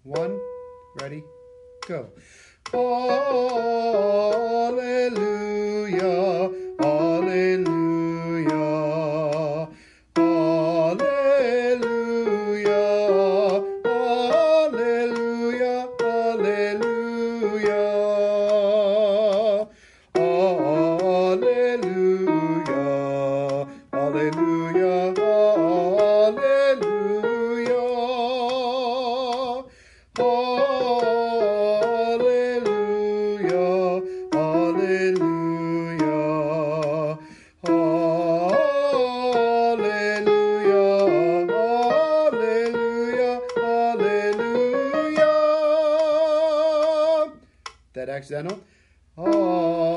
1, ready, go. Hallelujah, hallelujah, hallelujah, hallelujah, hallelujah, hallelujah, hallelujah, hallelujah, hallelujah, hallelujah, hallelujah, hallelujah. That accidental.